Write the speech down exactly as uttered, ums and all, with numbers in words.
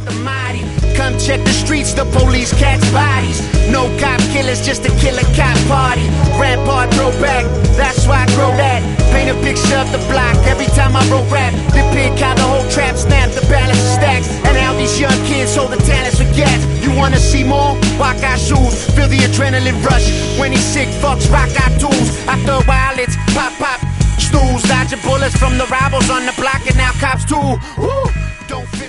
the mighty. Come check the streets, the police catch bodies. No cop killers, just a killer cop party. Rampart throwback, that's why I grow that. Paint a picture of the block every time I wrote rap. Depict how the whole trap snapped, the balance of stacks. And how these young kids hold the talents for gas. You wanna see more? Walk our shoes, feel the adrenaline rush. When he's sick, fucks, rock our tools. I throw violets, pop, pop, stools. Dodging bullets from the rivals on the block and now cops too. Woo! Don't feel